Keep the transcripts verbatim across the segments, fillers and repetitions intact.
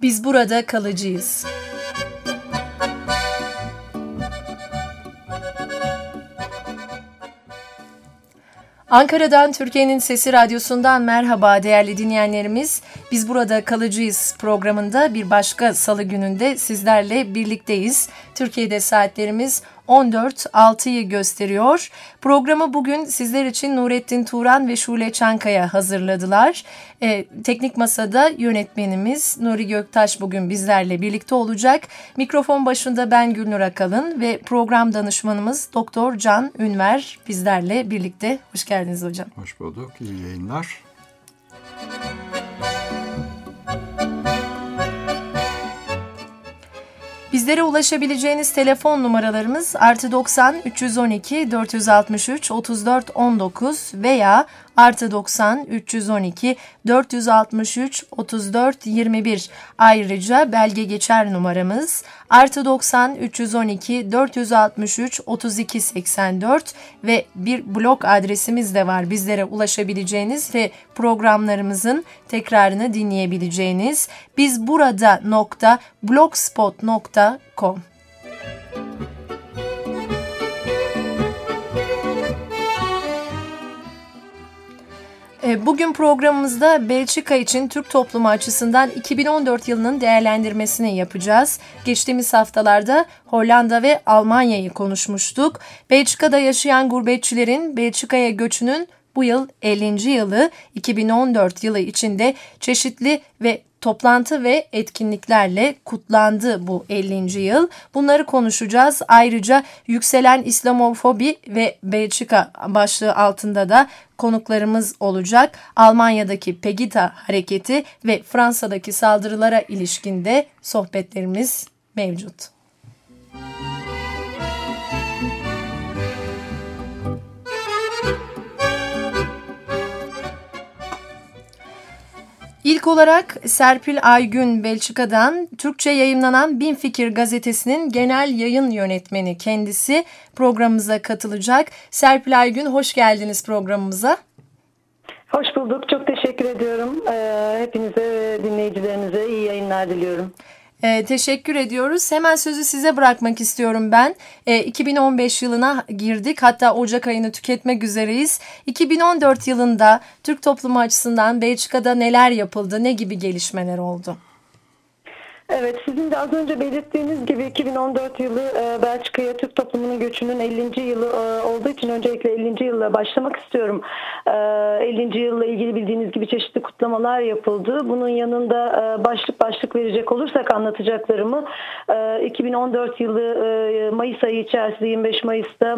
Biz burada kalıcıyız. Ankara'dan Türkiye'nin Sesi Radyosu'ndan merhaba değerli dinleyenlerimiz. Biz burada kalıcıyız programında bir başka salı gününde sizlerle birlikteyiz. Türkiye'de saatlerimiz on dört altıyı gösteriyor. Programı bugün sizler için Nurettin Turan ve Şule Çankaya hazırladılar. Ee, teknik masada yönetmenimiz Nuri Göktaş bugün bizlerle birlikte olacak. Mikrofon başında ben Gülnur Akalın ve program danışmanımız Doktor Can Ünver bizlerle birlikte. Hoş geldiniz hocam. Hoş bulduk. İyi yayınlar. Bizlere ulaşabileceğiniz telefon numaralarımız artı doksan üç yüz on iki dört yüz altmış üç otuz dört on dokuz veya artı doksan üç yüz on iki dört yüz altmış üç otuz dört yirmi bir. Ayrıca belge geçer numaramız artı doksan üç yüz on iki dört yüz altmış üç otuz iki seksen dört ve bir blog adresimiz de var bizlere ulaşabileceğiniz ve programlarımızın tekrarını dinleyebileceğiniz bizburada nokta blogspot nokta com. Bugün programımızda Belçika için Türk toplumu açısından iki bin on dört yılının değerlendirmesini yapacağız. Geçtiğimiz haftalarda Hollanda ve Almanya'yı konuşmuştuk. Belçika'da yaşayan gurbetçilerin Belçika'ya göçünün bu yıl ellinci yılı, iki bin on dört yılı içinde çeşitli ve toplantı ve etkinliklerle kutlandı bu ellinci yıl. Bunları konuşacağız. Ayrıca yükselen İslamofobi ve Belçika başlığı altında da konuklarımız olacak. Almanya'daki Pegida hareketi ve Fransa'daki saldırılara ilişkin de sohbetlerimiz mevcut. İlk olarak Serpil Aygün Belçika'dan Türkçe yayımlanan Bin Fikir gazetesinin genel yayın yönetmeni kendisi programımıza katılacak. Serpil Aygün hoş geldiniz programımıza. Hoş bulduk. Çok teşekkür ediyorum. Hepinize ve dinleyicilerinize iyi yayınlar diliyorum. Ee, teşekkür ediyoruz. Hemen sözü size bırakmak istiyorum ben. Ee, iki bin on beş yılına girdik. Hatta Ocak ayını tüketmek üzereyiz. iki bin on dört yılında Türk toplumu açısından Belçika'da neler yapıldı? Ne gibi gelişmeler oldu? Evet, sizin de az önce belirttiğiniz gibi iki bin on dört yılı Belçika'ya Türk toplumunun göçünün ellinci yılı olduğu için öncelikle ellinci yılla başlamak istiyorum. ellinci yılla ilgili bildiğiniz gibi çeşitli kutlamalar yapıldı. Bunun yanında başlık başlık verecek olursak anlatacaklarımı iki bin on dört yılı Mayıs ayı içerisinde yirmi beş Mayıs'ta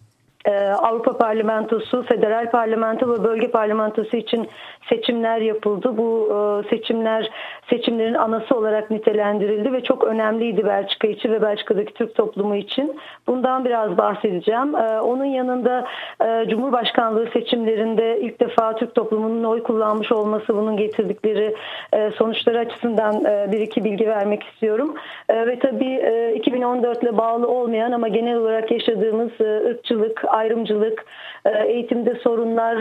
Avrupa Parlamentosu, Federal Parlamento ve Bölge Parlamentosu için seçimler yapıldı. Bu seçimler seçimlerin anası olarak nitelendirildi ve çok önemliydi Belçika için ve Belçika'daki Türk toplumu için. Bundan biraz bahsedeceğim. Onun yanında Cumhurbaşkanlığı seçimlerinde ilk defa Türk toplumunun oy kullanmış olması, bunun getirdikleri sonuçları açısından bir iki bilgi vermek istiyorum. Ve tabii iki bin on dört ile bağlı olmayan ama genel olarak yaşadığımız ırkçılık, ayrımcılık, eğitimde sorunlar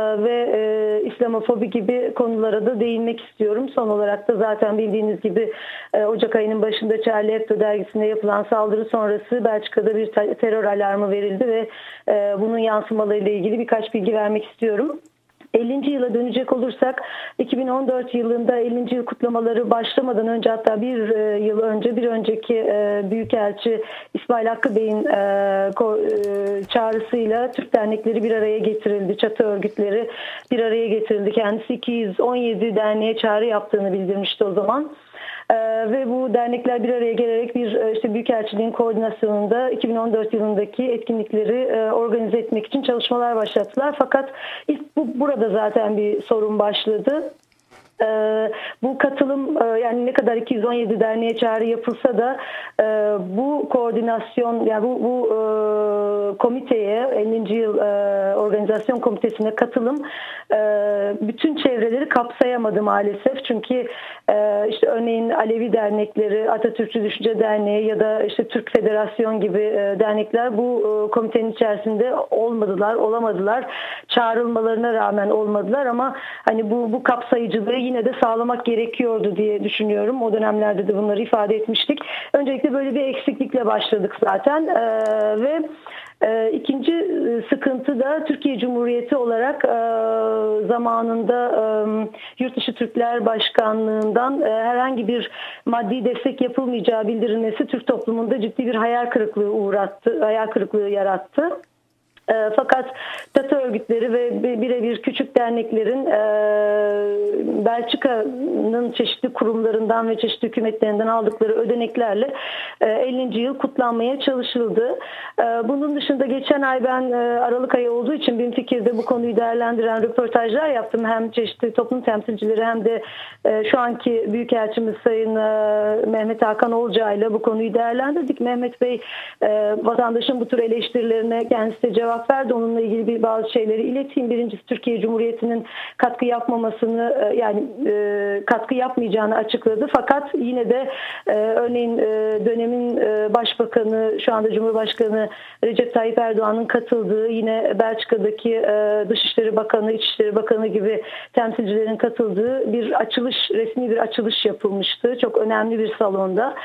ve İslamofobi gibi konulara da değinmek istiyorum. Son olarak da zaten bildiğiniz gibi Ocak ayının başında Charlie Hebdo dergisinde yapılan saldırı sonrası Belçika'da bir terör alarmı verildi ve bunun yansımalarıyla ilgili birkaç bilgi vermek istiyorum. ellinci yıla dönecek olursak iki bin on dört yılında ellinci yıl kutlamaları başlamadan önce, hatta bir yıl önce bir önceki Büyükelçi İsmail Hakkı Bey'in çağrısıyla Türk dernekleri bir araya getirildi. Çatı örgütleri bir araya getirildi. Kendisi iki yüz on yedi derneğe çağrı yaptığını bildirmişti o zaman. Ee, ve bu dernekler bir araya gelerek bir işte Büyükelçiliğin koordinasyonunda iki bin on dört yılındaki etkinlikleri e, organize etmek için çalışmalar başlattılar. Fakat ilk bu, burada zaten bir sorun başladı. Ee, bu katılım e, yani ne kadar iki yüz on yedi derneğe çağrı yapılsa da e, bu koordinasyon, yani bu, bu e, komiteye, ellinci yıl e, organizasyon komitesine katılım e, bütün çevreleri kapsayamadı maalesef. Çünkü e, işte örneğin Alevi dernekleri, Atatürkçü Düşünce Derneği ya da işte Türk Federasyon gibi e, dernekler bu e, komitenin içerisinde olmadılar, olamadılar. Çağrılmalarına rağmen olmadılar ama hani bu bu kapsayıcılığı yine de sağlamak gerekiyordu diye düşünüyorum. O dönemlerde de bunları ifade etmiştik. Öncelikle böyle bir eksiklikle başladık zaten e, ve E, ikinci sıkıntı da Türkiye Cumhuriyeti olarak e, zamanında e, Yurtdışı Türkler Başkanlığı'ndan e, herhangi bir maddi destek yapılmayacağı bildirilmesi Türk toplumunda ciddi bir hayal kırıklığı uğrattı, hayal kırıklığı yarattı. E, fakat data örgütleri ve birebir küçük derneklerin e, Belçika'nın çeşitli kurumlarından ve çeşitli hükümetlerinden aldıkları ödeneklerle e, ellinci yıl kutlanmaya çalışıldı. E, bunun dışında geçen ay ben e, Aralık ayı olduğu için BİMFİKİR'de bu konuyu değerlendiren röportajlar yaptım. Hem çeşitli toplum temsilcileri hem de e, şu anki Büyükelçimiz Sayın e, Mehmet Hakan Olcay ile bu konuyu değerlendirdik. Mehmet Bey e, vatandaşın bu tür eleştirilerine kendisi de cevap verdi. Onunla ilgili bir bazı şeyleri ileteyim. Birincisi Türkiye Cumhuriyeti'nin katkı yapmamasını yani katkı yapmayacağını açıkladı. Fakat yine de örneğin dönemin Başbakanı, şu anda Cumhurbaşkanı Recep Tayyip Erdoğan'ın katıldığı, yine Belçika'daki Dışişleri Bakanı, İçişleri Bakanı gibi temsilcilerin katıldığı bir açılış, resmi bir açılış yapılmıştı. Çok önemli bir salonda.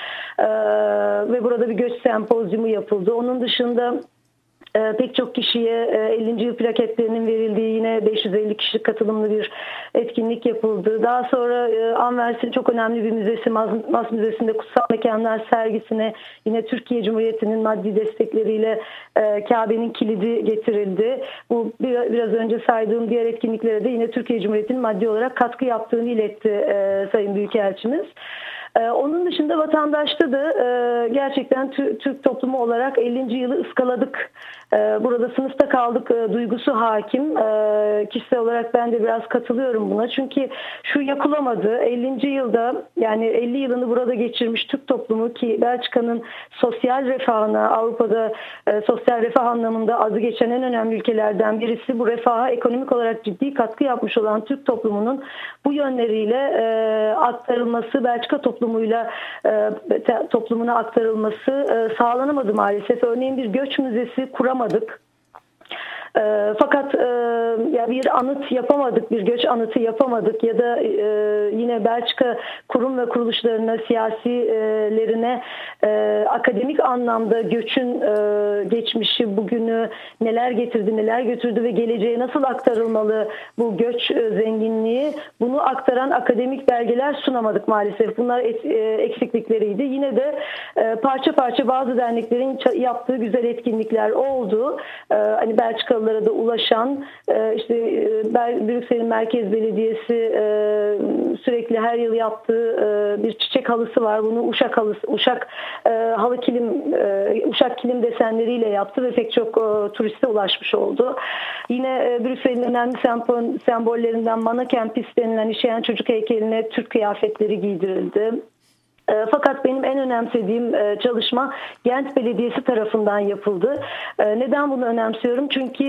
Ve burada bir göç sempozyumu yapıldı. Onun dışında E, pek çok kişiye e, ellinci yıl plaketlerinin verildiği yine beş yüz elli kişilik katılımlı bir etkinlik yapıldı. Daha sonra e, Anvers'in çok önemli bir müzesi, Mas, Mas Müzesi'nde Kutsal Mekanlar sergisine yine Türkiye Cumhuriyeti'nin maddi destekleriyle e, Kabe'nin kilidi getirildi. Bu bir, biraz önce saydığım diğer etkinliklere de yine Türkiye Cumhuriyeti'nin maddi olarak katkı yaptığını iletti e, Sayın Büyükelçimiz. Onun dışında vatandaşta da gerçekten Türk toplumu olarak ellinci yılı ıskaladık. Burada sınıfta kaldık duygusu hakim. Kişisel olarak ben de biraz katılıyorum buna. Çünkü şu yapılamadı. ellinci yılda, yani elli yılını burada geçirmiş Türk toplumu ki Belçika'nın sosyal refahına, Avrupa'da sosyal refah anlamında adı geçen en önemli ülkelerden birisi, bu refaha ekonomik olarak ciddi katkı yapmış olan Türk toplumunun bu yönleriyle aktarılması, Belçika toplumuyla toplumuna aktarılması sağlanamadı maalesef. Örneğin bir göç müzesi kuramadık. E, fakat e, ya bir anıt yapamadık, bir göç anıtı yapamadık ya da e, yine Belçika kurum ve kuruluşlarına, siyasilerine e, akademik anlamda göçün e, geçmişi, bugünü neler getirdi, neler götürdü ve geleceğe nasıl aktarılmalı bu göç e, zenginliği, bunu aktaran akademik belgeler sunamadık maalesef. Bunlar et, e, eksiklikleriydi. Yine de e, parça parça bazı derneklerin yaptığı güzel etkinlikler oldu. E, hani Belçika da ulaşan, işte Brüksel'in Merkez Belediyesi sürekli her yıl yaptığı bir çiçek halısı var. Bunu uşak halısı, uşak halı kilim, uşak kilim desenleriyle yaptı ve pek çok turiste ulaşmış oldu. Yine Brüksel'in önemli sembollerinden Manneken denilen işeyen çocuk heykeline Türk kıyafetleri giydirildi. Fakat benim en önemsediğim çalışma Gent Belediyesi tarafından yapıldı. Neden bunu önemsiyorum? Çünkü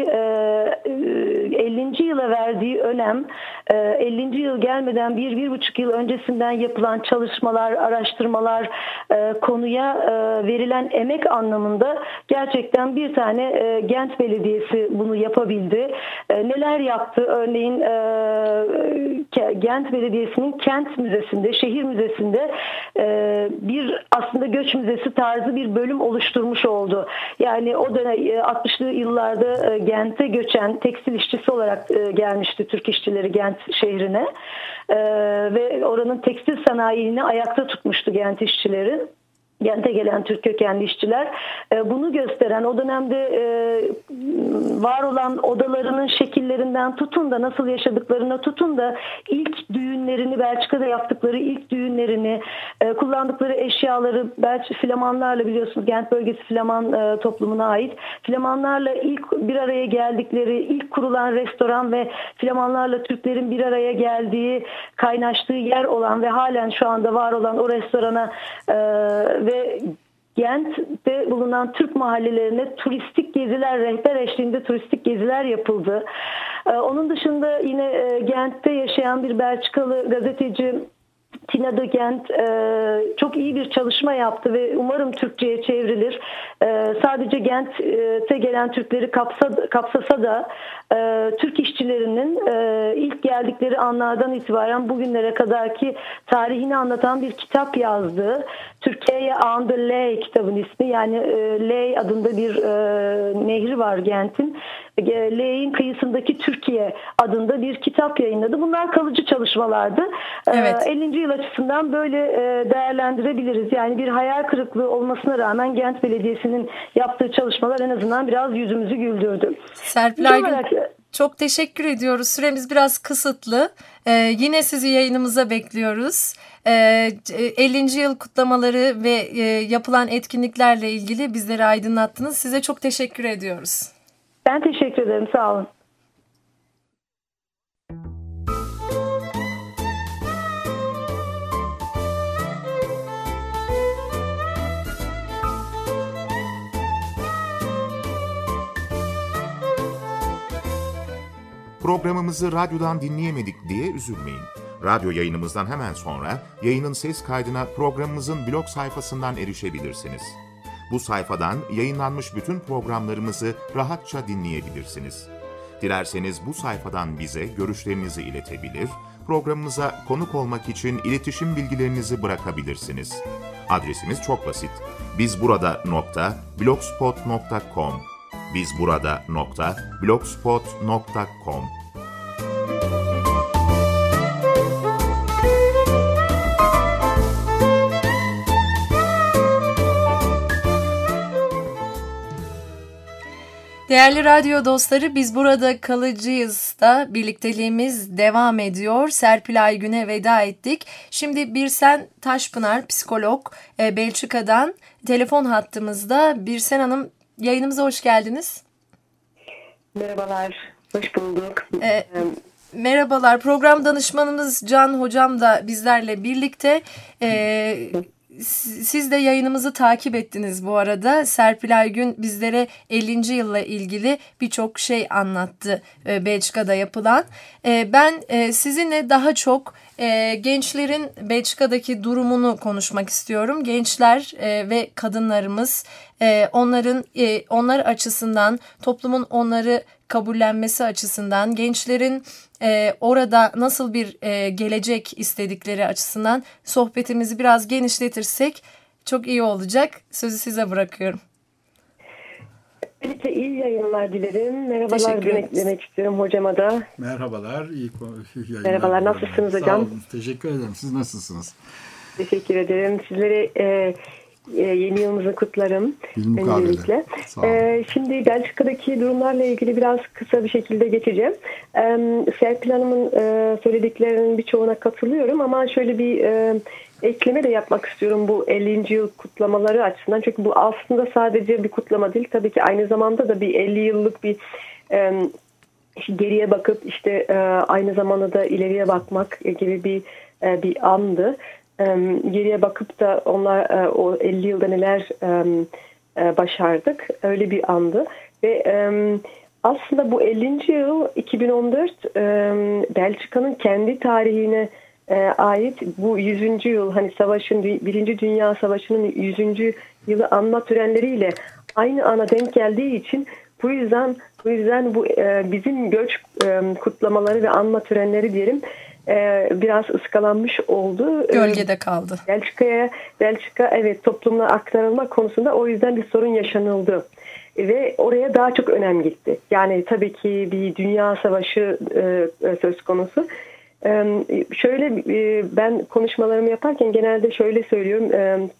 ellinci yıla verdiği önem, ellinci yıl gelmeden bir, bir buçuk yıl öncesinden yapılan çalışmalar, araştırmalar, konuya verilen emek anlamında gerçekten bir tane Gent Belediyesi bunu yapabildi. Neler yaptı? Örneğin Gent Belediyesi'nin kent müzesinde, şehir müzesinde bir aslında göç müzesi tarzı bir bölüm oluşturmuş oldu. Yani o dönem altmışlı yıllarda Gent'e göçen tekstil işçisi olarak gelmişti Türk işçileri Gent şehrine ve oranın tekstil sanayini ayakta tutmuştu Gent işçileri. Gent'e gelen Türk kökenli işçiler. Bunu gösteren, o dönemde var olan odalarının şekillerinden tutun da nasıl yaşadıklarına tutun da ilk düğünlerini, Belçika'da yaptıkları ilk düğünlerini, kullandıkları eşyaları Belçika Flamanlarla, biliyorsunuz Gent bölgesi Flaman toplumuna ait. Flamanlarla ilk bir araya geldikleri, ilk kurulan restoran ve Flamanlarla Türklerin bir araya geldiği, kaynaştığı yer olan ve halen şu anda var olan o restorana ve Gent'te bulunan Türk mahallelerine turistik geziler, rehber eşliğinde turistik geziler yapıldı. Onun dışında yine Gent'te yaşayan bir Belçikalı gazeteci Tina de Gent e, çok iyi bir çalışma yaptı ve umarım Türkçe'ye çevrilir. E, sadece Gent'e gelen Türkleri kapsa, kapsasa da e, Türk işçilerinin e, ilk geldikleri anlardan itibaren bugünlere kadarki tarihini anlatan bir kitap yazdı. Türkiye'ye On the Ley kitabın ismi, yani e, Ley adında bir e, nehri var Gent'in. Ley'in kıyısındaki Türkiye adında bir kitap yayınladı. Bunlar kalıcı çalışmalardı. Evet. ellinci yıl açısından böyle değerlendirebiliriz. Yani bir hayal kırıklığı olmasına rağmen Gent Belediyesi'nin yaptığı çalışmalar en azından biraz yüzümüzü güldürdü. Serpil Aygün, çok teşekkür ediyoruz. Süremiz biraz kısıtlı. Ee, yine sizi yayınımıza bekliyoruz. Ee, ellinci yıl kutlamaları ve e, yapılan etkinliklerle ilgili bizleri aydınlattınız. Size çok teşekkür ediyoruz. Ben teşekkür ederim. Sağ olun. Programımızı radyodan dinleyemedik diye üzülmeyin. Radyo yayınımızdan hemen sonra yayının ses kaydına programımızın blog sayfasından erişebilirsiniz. Bu sayfadan yayınlanmış bütün programlarımızı rahatça dinleyebilirsiniz. Dilerseniz bu sayfadan bize görüşlerinizi iletebilir, programımıza konuk olmak için iletişim bilgilerinizi bırakabilirsiniz. Adresimiz çok basit. bizburada nokta blogspot nokta com bizburada nokta blogspot nokta com Değerli radyo dostları, biz burada kalıcıyız da birlikteliğimiz devam ediyor. Serpil Aygün'e veda ettik. Şimdi Birsen Taşpınar, psikolog, Belçika'dan telefon hattımızda. Birsen Hanım, yayınımıza hoş geldiniz. Merhabalar, hoş bulduk. Ee, merhabalar, program danışmanımız Can Hocam da bizlerle birlikte. Ee, Siz de yayınımızı takip ettiniz bu arada. Serpil Aygün bizlere ellinci yılla ilgili birçok şey anlattı Belçika'da yapılan. Ben sizinle daha çok gençlerin Belçika'daki durumunu konuşmak istiyorum. Gençler ve kadınlarımız, onların onlar açısından, toplumun onları kabullenmesi açısından, gençlerin e, orada nasıl bir e, gelecek istedikleri açısından sohbetimizi biraz genişletirsek çok iyi olacak. Sözü size bırakıyorum. Birlikte iyi yayınlar dilerim. Merhabalar demek, demek istiyorum hocama da. Merhabalar, iyi yayınlar. Merhabalar, nasılsınız hocam? Sağ olun, teşekkür ederim. Siz nasılsınız? Teşekkür ederim. Sizlere e, e, yeni yılımızı kutlarım. Öncelikle. E, şimdi Belçika'daki durumlarla ilgili biraz kısa bir şekilde geçeceğim. E, Serpil Hanım'ın e, söylediklerinin birçoğuna katılıyorum ama şöyle bir e, ekleme de yapmak istiyorum bu ellinci yıl kutlamaları açısından. Çünkü bu aslında sadece bir kutlama değil. Tabii ki aynı zamanda da bir elli yıllık bir e, geriye bakıp işte e, aynı zamanda da ileriye bakmak gibi bir e, bir andı. E, geriye bakıp da onlar e, o elli yılda neler e, e, başardık. Öyle bir andı. Ve e, aslında bu ellinci yıl iki bin on dört e, Belçika'nın kendi tarihine e, ait bu yüzüncü yıl, hani savaşın, Birinci Dünya Savaşı'nın yüzüncü yılı anma törenleriyle aynı ana denk geldiği için bu yüzden bu yüzden bu e, bizim göç e, kutlamaları ve anma törenleri diyelim e, biraz ıskalanmış oldu. Gölgede kaldı. Belçika'ya Belçika evet toplumla aktarılma konusunda o yüzden bir sorun yaşanıldı. Ve oraya daha çok önem gitti. Yani tabii ki bir dünya savaşı e, söz konusu. E, şöyle e, ben konuşmalarımı yaparken genelde şöyle söylüyorum. E,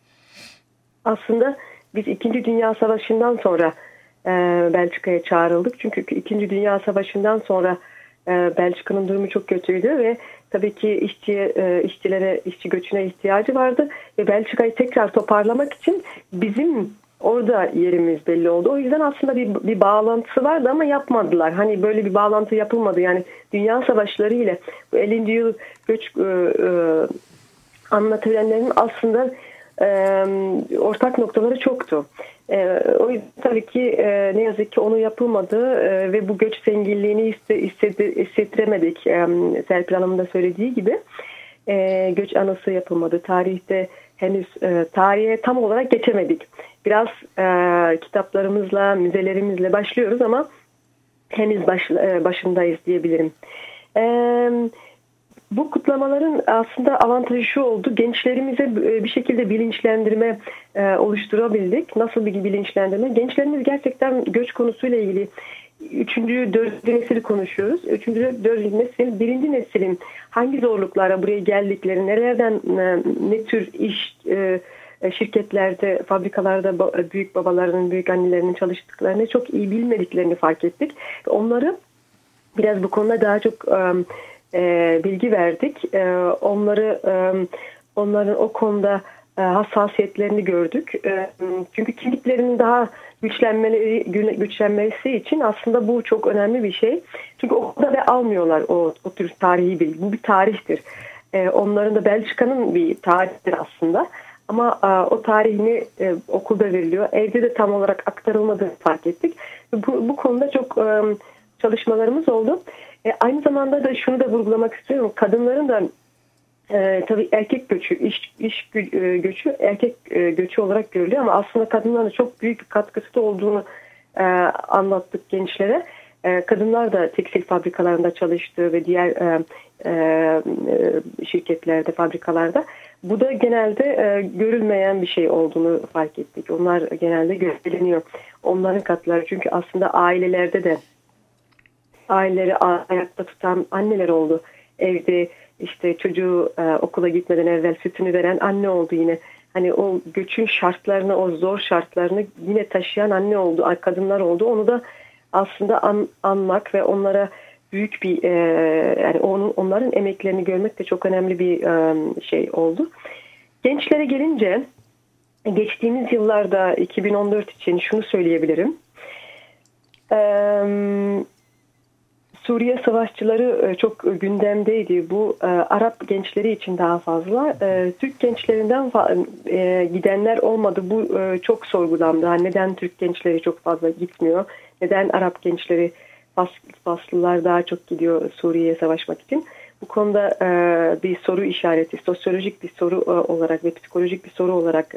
aslında biz İkinci Dünya Savaşı'ndan sonra e, Belçika'ya çağrıldık. Çünkü İkinci Dünya Savaşı'ndan sonra e, Belçika'nın durumu çok kötüydü ve tabii ki işçiye, e, işçilere, işçi göçüne ihtiyacı vardı. Ve Belçika'yı tekrar toparlamak için bizim orada yerimiz belli oldu. O yüzden aslında bir, bir bağlantısı vardı ama yapmadılar. Hani böyle bir bağlantı yapılmadı. Yani Dünya Savaşları ile bu ellinci yıl göç e, e, anma törenlerinin aslında e, ortak noktaları çoktu. E, o yüzden tabii ki e, ne yazık ki onu yapılmadı e, ve bu göç zenginliğini hisse, hisse, hissettiremedik. E, Serpil Hanım'ın da söylediği gibi. e, göç anısı yapılmadı. Tarihte henüz e, tarihe tam olarak geçemedik. Biraz e, kitaplarımızla, müzelerimizle başlıyoruz ama henüz baş, e, başındayız diyebilirim. Evet. Bu kutlamaların aslında avantajı şu oldu. Gençlerimize bir şekilde bilinçlendirme oluşturabildik. Nasıl bir bilinçlendirme? Gençlerimiz gerçekten göç konusuyla ilgili üçüncü, dördüncü nesili konuşuyoruz. Üçüncü, dördüncü nesil, birinci neslin hangi zorluklara buraya geldikleri, nerelerden, ne tür iş şirketlerde, fabrikalarda büyük babalarının, büyük annelerinin çalıştıklarını çok iyi bilmediklerini fark ettik. Onları biraz bu konuda daha çok E, bilgi verdik. E, onları e, onların o konuda e, hassasiyetlerini gördük. E, çünkü kimliklerinin daha güçlenmeleri, güçlenmesi için aslında bu çok önemli bir şey. Çünkü okulda ve almıyorlar o, o tür tarihi bilgi. Bu bir tarihtir. E, onların da Belçika'nın bir tarihidir aslında. Ama e, o tarihini e, okulda veriliyor. Evde de tam olarak aktarılmadığını fark ettik. Bu, bu konuda çok e, çalışmalarımız oldu. E, aynı zamanda da şunu da vurgulamak istiyorum. Kadınların da e, tabii erkek göçü, iş, iş göçü erkek e, göçü olarak görülüyor ama aslında kadınların çok büyük bir katkısı da olduğunu e, anlattık gençlere. E, kadınlar da tekstil fabrikalarında çalıştı ve diğer e, e, şirketlerde, fabrikalarda. Bu da genelde e, görülmeyen bir şey olduğunu fark ettik. Onlar genelde gösteriliyor. Onların katkıları çünkü aslında ailelerde de aileleri ayakta tutan anneler oldu. Evde işte çocuğu e, okula gitmeden evvel sütünü veren anne oldu yine. Hani o göçün şartlarını, o zor şartlarını yine taşıyan anne oldu, kadınlar oldu. Onu da aslında an, anmak ve onlara büyük bir e, yani onun onların emeklerini görmek de çok önemli bir e, şey oldu. Gençlere gelince geçtiğimiz yıllarda iki bin on dört için şunu söyleyebilirim. Eee Suriye savaşçıları çok gündemdeydi. Bu Arap gençleri için daha fazla. Türk gençlerinden gidenler olmadı. Bu çok sorgulandı. Neden Türk gençleri çok fazla gitmiyor? Neden Arap gençleri, Faslılar daha çok gidiyor Suriye'ye savaşmak için? Bu konuda bir soru işareti, sosyolojik bir soru olarak ve psikolojik bir soru olarak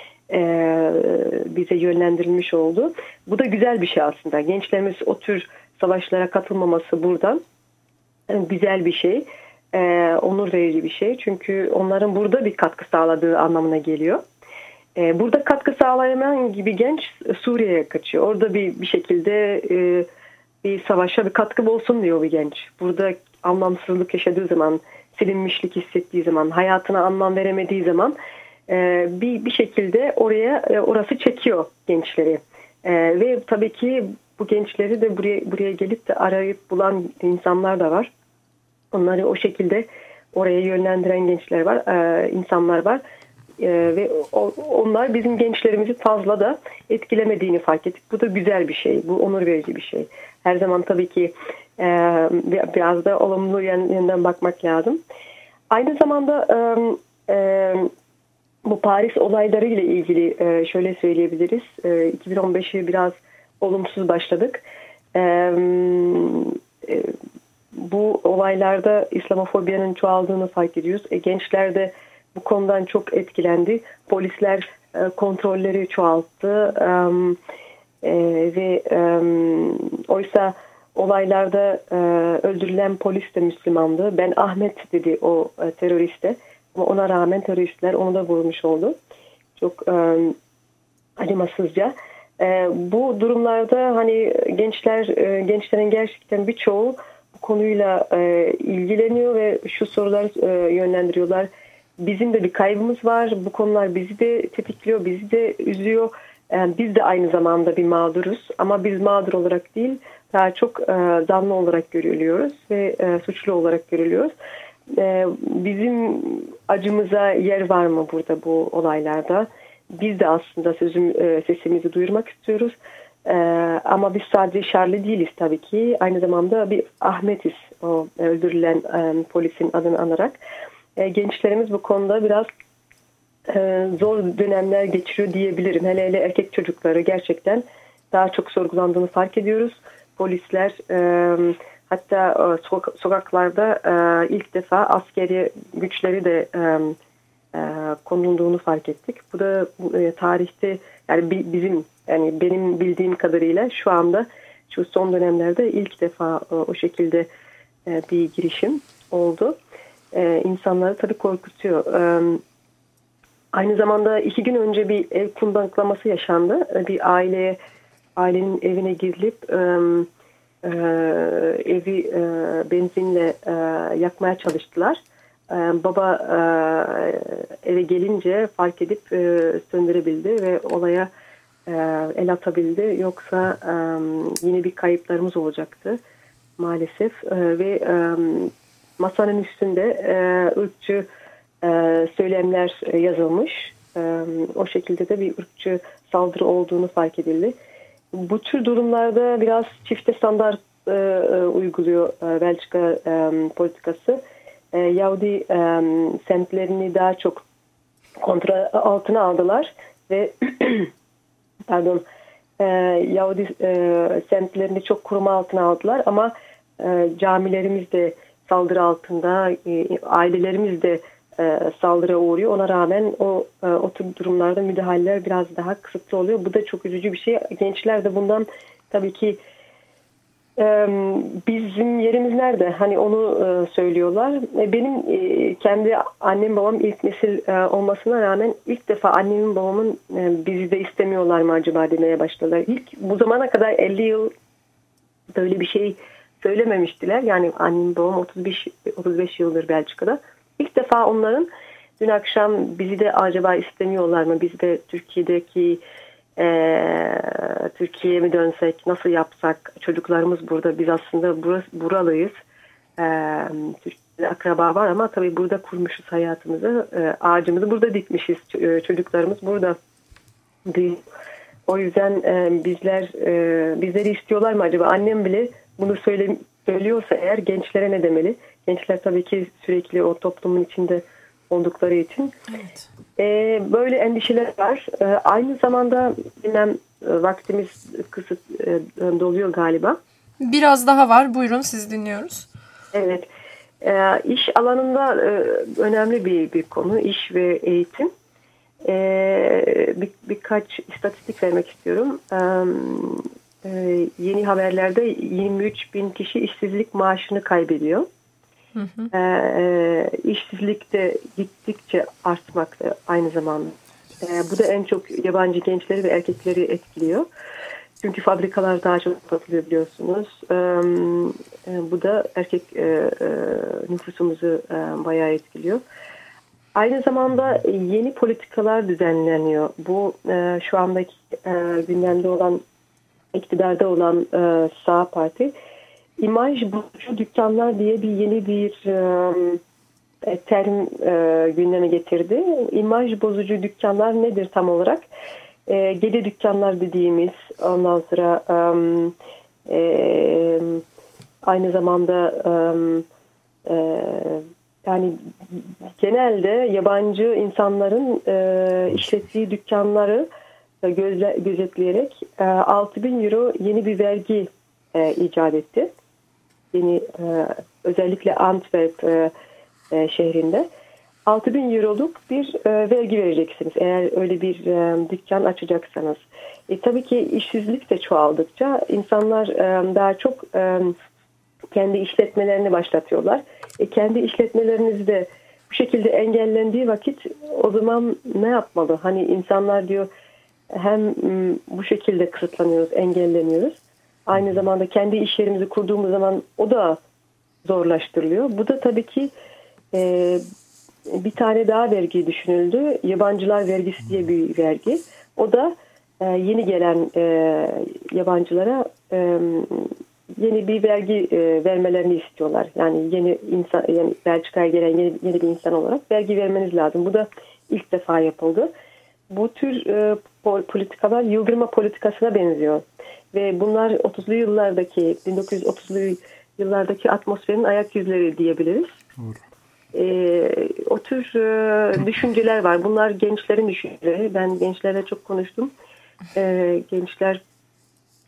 bize yönlendirilmiş oldu. Bu da güzel bir şey aslında. Gençlerimiz o tür savaşlara katılmaması buradan güzel bir şey, ee, onur verici bir şey. Çünkü onların burada bir katkı sağladığı anlamına geliyor. Ee, burada katkı sağlayamayan gibi genç Suriye'ye kaçıyor. Orada bir bir şekilde e, bir savaşa bir katkı olsun diyor bir genç. Burada anlamsızlık yaşadığı zaman, silinmişlik hissettiği zaman, hayatına anlam veremediği zaman e, bir bir şekilde oraya e, orası çekiyor gençleri. E, ve tabii ki bu gençleri de buraya buraya gelip de arayıp bulan insanlar da var. Onları o şekilde oraya yönlendiren gençler var, e, insanlar var. E, ve o, onlar bizim gençlerimizi fazla da etkilemediğini fark ettik. Bu da güzel bir şey, bu onur verici bir şey. Her zaman tabii ki e, biraz da olumlu yönden bakmak lazım. Aynı zamanda e, e, bu Paris olayları ile ilgili e, şöyle söyleyebiliriz. E, iki bin on beşi biraz olumsuz başladık. Ee, e, bu olaylarda İslamofobiyanın çoğaldığını fark ediyoruz. E, gençler de bu konudan çok etkilendi. Polisler e, kontrolleri çoğalttı. E, e, ve e, oysa olaylarda e, öldürülen polis de Müslümandı. Ben Ahmet dedi o e, teröriste. Ama ona rağmen teröristler onu da vurmuş oldu. Çok e, acımasızca. E, bu durumlarda hani gençler, e, gençlerin gerçekten birçoğu bu konuyla e, ilgileniyor ve şu soruları e, yönlendiriyorlar. Bizim de bir kaybımız var. Bu konular bizi de tetikliyor, bizi de üzüyor. E, biz de aynı zamanda bir mağduruz. Ama biz mağdur olarak değil, daha çok e, zanlı olarak görülüyoruz ve e, suçlu olarak görülüyoruz. E, bizim acımıza yer var mı burada bu olaylarda? Biz de aslında sözüm, sesimizi duyurmak istiyoruz. Ee, ama biz sadece Charlie değiliz tabii ki. Aynı zamanda bir Ahmet'iz. O öldürülen e, polisin adını anarak. E, gençlerimiz bu konuda biraz e, zor dönemler geçiriyor diyebilirim. Hele hele erkek çocukları gerçekten daha çok sorgulandığını fark ediyoruz. Polisler e, Hatta e, sokak, sokaklarda e, ilk defa askeri güçleri de e, e, konulduğunu fark ettik. Bu da e, tarihte yani bi, bizim yani benim bildiğim kadarıyla şu anda şu son dönemlerde ilk defa e, o şekilde e, bir girişim oldu. E, insanları tabii korkutuyor. E, aynı zamanda iki gün önce bir ev kundaklaması yaşandı. Bir aileye ailenin evine girilip e, e, evi e, benzinle e, yakmaya çalıştılar. E, baba e, eve gelince fark edip e, söndürebildi ve olaya e, el atabildi. Yoksa e, yine bir kayıplarımız olacaktı maalesef. E, ve e, masanın üstünde e, ırkçı e, söylemler yazılmış. E, o şekilde de bir ırkçı saldırı olduğunu fark edildi. Bu tür durumlarda biraz çifte standart e, e, uyguluyor e, Belçika e, politikası. E, Yahudi e, semtlerini daha çok kontrol altına aldılar ve pardon e, Yahudi e, semtlerini çok koruma altına aldılar ama e, camilerimiz de saldırı altında, e, ailelerimiz de e, saldırıya uğruyor. Ona rağmen o e, o tür durumlarda müdahaleler biraz daha kısıtlı oluyor. Bu da çok üzücü bir şey. Gençler de bundan tabii ki e, bizim yerimiz nerede? Hani onu e, söylüyorlar. E, benim e, kendi annem babam ilk nesil e, olmasına rağmen ilk defa annemin babamın e, bizi de istemiyorlar mı acaba demeye başladılar. İlk bu zamana kadar elli yıl böyle bir şey söylememiştiler. Yani annem babam otuz beş otuz beş yıldır Belçika'da. İlk defa onların dün akşam bizi de acaba istemiyorlar mı? Biz de Türkiye'deki e, Türkiye'ye mi dönsek? Nasıl yapsak? Çocuklarımız burada. Biz aslında burası, buralıyız. E, Türkiye'de akraba var ama tabii burada kurmuşuz hayatımızı. E, ağacımızı burada dikmişiz. E, çocuklarımız burada. O yüzden e, bizler e, bizleri istiyorlar mı acaba? Annem bile bunu söyle, söylüyorsa eğer gençlere ne demeli? Gençler tabii ki sürekli o toplumun içinde oldukları için. Evet. Ee, böyle endişeler var. Ee, aynı zamanda bilmem vaktimiz kısıt e, doluyor galiba. Biraz daha var. Buyurun siz dinliyoruz. Evet. Ee, iş alanında e, önemli bir, bir konu. İş ve eğitim. Ee, bir, birkaç istatistik vermek istiyorum. Ee, e, yeni haberlerde yirmi üç bin kişi işsizlik maaşını kaybediyor. Hı hı. E, işsizlik de gittikçe artmakta aynı zamanda. E, bu da en çok yabancı gençleri ve erkekleri etkiliyor. Çünkü fabrikalar daha çok kapatılıyor biliyorsunuz. E, e, bu da erkek e, e, nüfusumuzu e, bayağı etkiliyor. Aynı zamanda yeni politikalar düzenleniyor. Bu e, şu andaki e, gündemde olan, iktidarda olan e, sağ parti İmaj bozucu dükkanlar diye bir yeni bir e, terim e, gündeme getirdi. İmaj bozucu dükkanlar nedir tam olarak? E, gece dükkanlar dediğimiz, ondan sonra e, e, aynı zamanda e, e, yani genelde yabancı insanların e, işlettiği dükkanları e, gözle, gözetleyerek e, altı bin euro yeni bir vergi e, icat etti. Yeni, e, özellikle Antwerp e, e, şehrinde altı bin euroluk bir e, vergi vereceksiniz eğer öyle bir e, dükkan açacaksanız. E, tabii ki işsizlik de çoğaldıkça insanlar e, daha çok e, kendi işletmelerini başlatıyorlar. E, kendi işletmeleriniz de bu şekilde engellendiği vakit o zaman ne yapmalı? Hani insanlar diyor hem m, bu şekilde kısıtlanıyoruz, engelleniyoruz. Aynı zamanda kendi iş yerimizi kurduğumuz zaman o da zorlaştırılıyor. Bu da tabii ki e, bir tane daha vergi düşünüldü. Yabancılar vergisi diye bir vergi. O da e, yeni gelen e, yabancılara e, yeni bir vergi e, vermelerini istiyorlar. Yani yeni insan, yani Belçika'ya gelen yeni, yeni bir insan olarak vergi vermeniz lazım. Bu da ilk defa yapıldı. Bu tür e, politikalar yıldırma politikasına benziyor. Ve bunlar otuzlu yıllardaki bin dokuz yüz otuzlu yıllardaki atmosferin ayak yüzleri diyebiliriz. E, o tür e, düşünceler var. Bunlar gençlerin düşünceleri. Ben gençlerle çok konuştum. E, gençler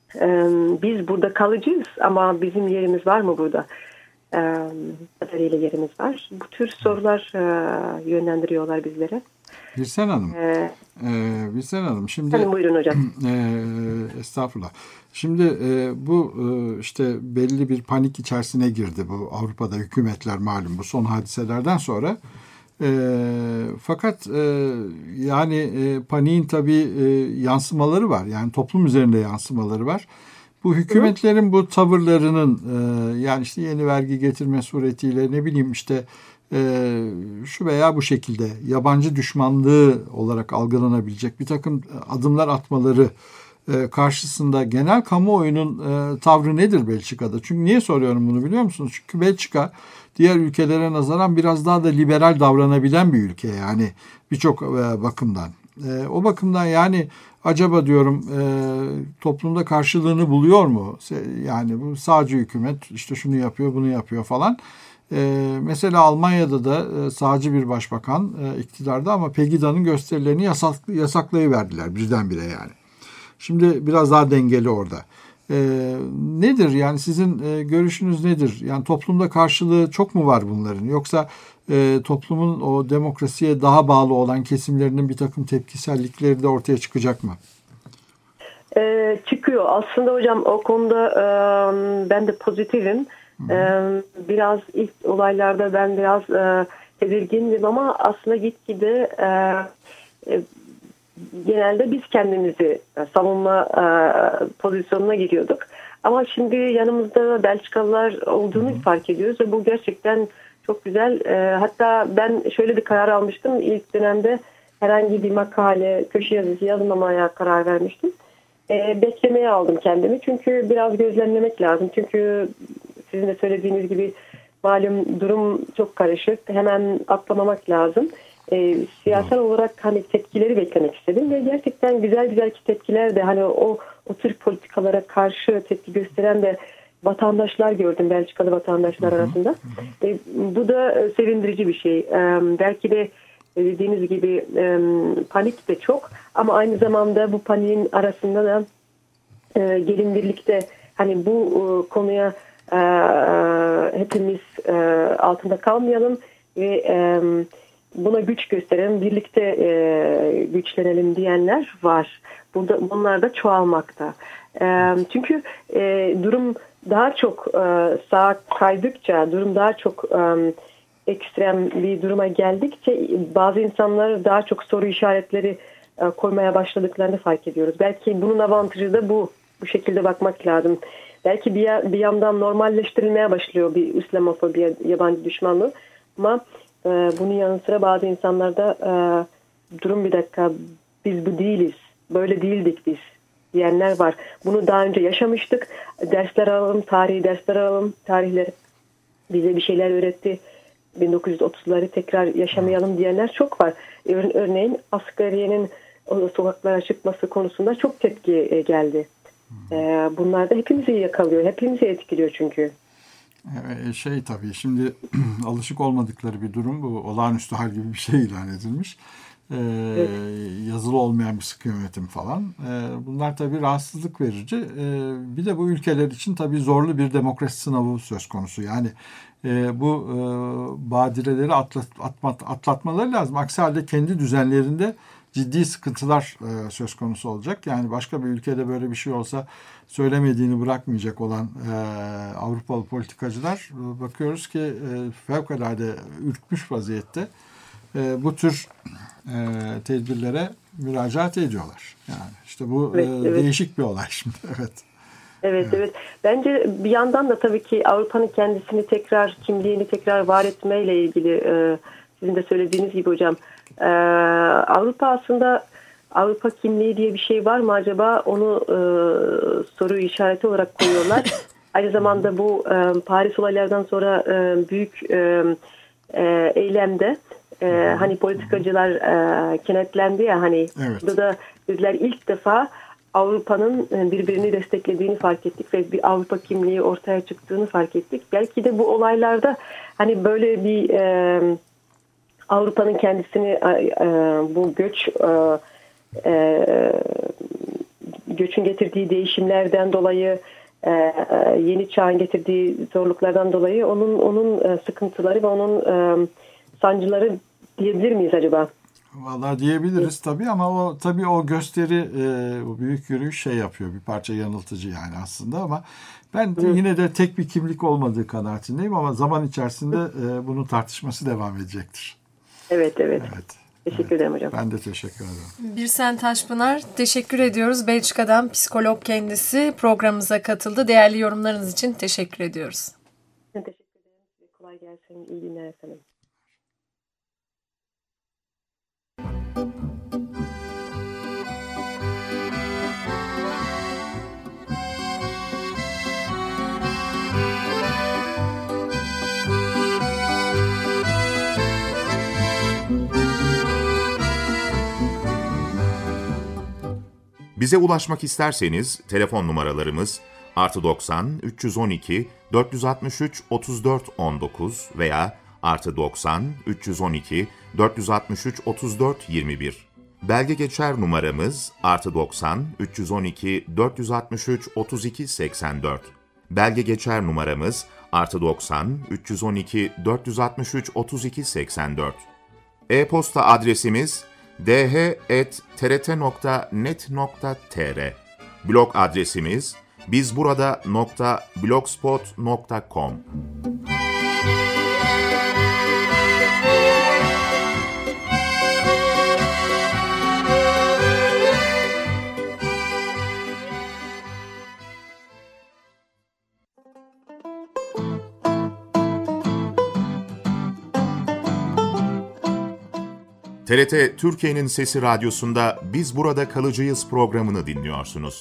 Biz burada kalıcıyız ama bizim yerimiz var mı burada? Kadarıyla yerimiz var. Bu tür sorular yönlendiriyorlar bizlere. Birsen Hanım. Ee, ee, Birsen Hanım. Şimdi. Hanım buyurun hocam. E, estağfurullah. Şimdi e, bu e, işte belli bir panik içerisine girdi bu Avrupa'da hükümetler malum bu son hadiselerden sonra. E, fakat e, yani e, paniğin tabii e, yansımaları var. Yani toplum üzerinde yansımaları var. Bu hükümetlerin bu tavırlarının e, yani işte yeni vergi getirme suretiyle ne bileyim işte e, şu veya bu şekilde yabancı düşmanlığı olarak algılanabilecek bir takım adımlar atmaları e, karşısında genel kamuoyunun e, tavrı nedir Belçika'da? Çünkü niye soruyorum bunu biliyor musunuz? Çünkü Belçika diğer ülkelere nazaran biraz daha da liberal davranabilen bir ülke yani birçok e, bakımdan. E, o bakımdan yani acaba diyorum e, toplumda karşılığını buluyor mu? Yani bu sağcı hükümet işte şunu yapıyor bunu yapıyor falan. E, mesela Almanya'da da e, sağcı bir başbakan e, iktidarda ama Pegida'nın gösterilerini yasak, yasaklayıverdiler birdenbire yani. Şimdi biraz daha dengeli orada. E, nedir yani sizin e, görüşünüz nedir? Yani toplumda karşılığı çok mu var bunların? Yoksa e, toplumun o demokrasiye daha bağlı olan kesimlerinin bir takım tepkisellikleri de ortaya çıkacak mı? E, çıkıyor. Aslında hocam o konuda e, ben de pozitifim. E, biraz ilk olaylarda ben biraz e, tedirgindim ama aslında gitgide e, e, genelde biz kendimizi savunma e, pozisyonuna giriyorduk. Ama şimdi yanımızda Belçikalılar olduğunu hmm. fark ediyoruz ve bu gerçekten çok güzel. E, hatta ben şöyle bir karar almıştım. İlk dönemde herhangi bir makale, köşe yazısı yazmamaya karar vermiştim. E, beklemeye aldım kendimi. Çünkü biraz gözlemlemek lazım. Çünkü sizin de söylediğiniz gibi malum durum çok karışık. Hemen atlamamak lazım. E, siyasal olarak hani tepkileri beklemek istedim ve gerçekten güzel güzel tepkiler de hani o o tür politikalara karşı tepki gösteren de vatandaşlar gördüm Belçikalı vatandaşlar hı hı. arasında. E, bu da sevindirici bir şey. E, belki de dediğiniz gibi e, panik de çok ama aynı zamanda bu paniğin arasında da e, gelin birlikte hani bu e, konuya e, hepimiz e, altında kalmayalım ve e, buna güç gösterelim, birlikte e, güçlenelim diyenler var. Burada, bunlar da çoğalmakta. E, çünkü e, durum daha çok e, sağa kaydıkça, durum daha çok e, ekstrem bir duruma geldikçe bazı insanlar daha çok soru işaretleri e, koymaya başladıklarını fark ediyoruz. Belki bunun avantajı da bu. Bu şekilde bakmak lazım. Belki bir, bir yandan normalleştirilmeye başlıyor bir İslamofobi, yabancı düşmanlığı ama bunun yanı sıra bazı insanlarda e, durum bir dakika biz bu değiliz, böyle değildik biz diyenler var. Bunu daha önce yaşamıştık. Dersler alalım, tarihi dersler alalım. Tarihler bize bir şeyler öğretti. bin dokuz yüz otuzları tekrar yaşamayalım diyenler çok var. Örneğin Asgariye'nin sokaklara çıkması konusunda çok tepki geldi. E, bunlar da hepimizi yakalıyor, hepimizi etkiliyor çünkü. Şey tabii şimdi alışık olmadıkları bir durum bu. Olağanüstü hal gibi bir şey ilan edilmiş. Ee, evet. Yazılı olmayan bir sıkı yönetim falan. Ee, bunlar tabii rahatsızlık verici. Ee, bir de bu ülkeler için tabii zorlu bir demokrasi sınavı söz konusu. Yani e, bu e, badireleri atlat, atmat, atlatmaları lazım. Aksi halde kendi düzenlerinde ciddi sıkıntılar e, söz konusu olacak. Yani başka bir ülkede böyle bir şey olsa söylemediğini bırakmayacak olan e, Avrupalı politikacılar e, bakıyoruz ki e, fevkalade ürkmüş vaziyette e, bu tür e, tedbirlere müracaat ediyorlar. Yani işte bu evet, e, evet. değişik bir olay şimdi. Evet. Evet, evet, evet. Bence bir yandan da tabii ki Avrupa'nın kendisini tekrar, kimliğini tekrar var etmeyle ilgili e, sizin de söylediğiniz gibi hocam. Ee, Avrupa aslında Avrupa kimliği diye bir şey var mı acaba onu e, soru işareti olarak koyuyorlar. Aynı zamanda bu e, Paris olaylardan sonra e, büyük e, e, eylemde e, hani politikacılar e, kenetlendi ya hani evet. Burada da bizler ilk defa Avrupa'nın birbirini desteklediğini fark ettik ve bir Avrupa kimliği ortaya çıktığını fark ettik. Belki de bu olaylarda hani böyle bir e, Avrupa'nın kendisini e, bu göç e, e, göçün getirdiği değişimlerden dolayı, e, yeni çağın getirdiği zorluklardan dolayı onun onun e, sıkıntıları ve onun e, sancıları diyebilir miyiz acaba? Vallahi diyebiliriz tabii ama o tabii o gösteri, e, o büyük yürüyüş şey yapıyor, bir parça yanıltıcı yani aslında, ama ben de yine de tek bir kimlik olmadığı kanaatindeyim, ama zaman içerisinde e, bunun tartışması devam edecektir. Evet, evet. Evet. Teşekkür evet. ederim hocam. Ben de teşekkür ederim. Birsen Taşpınar, teşekkür ediyoruz. Belçika'dan psikolog kendisi programımıza katıldı. Değerli yorumlarınız için teşekkür ediyoruz. Ben teşekkür ederim. Kolay gelsin. İyi günler efendim. Bize ulaşmak isterseniz telefon numaralarımız artı doksan üç yüz on iki dört yüz altmış üç otuz dört on dokuz veya artı doksan üç yüz on iki dört yüz altmış üç otuz dört yirmi bir. Belge geçer numaramız artı doksan üç yüz on iki dört yüz altmış üç otuz iki seksen dört. Belge geçer numaramız artı doksan üç yüz on iki dört yüz altmış üç otuz iki seksen dört. E-posta adresimiz d h at t r t nokta net nokta t r. Blog adresimiz bizburada nokta blogspot nokta com. T R T Türkiye'nin Sesi Radyosu'nda Biz Burada Kalıcıyız programını dinliyorsunuz.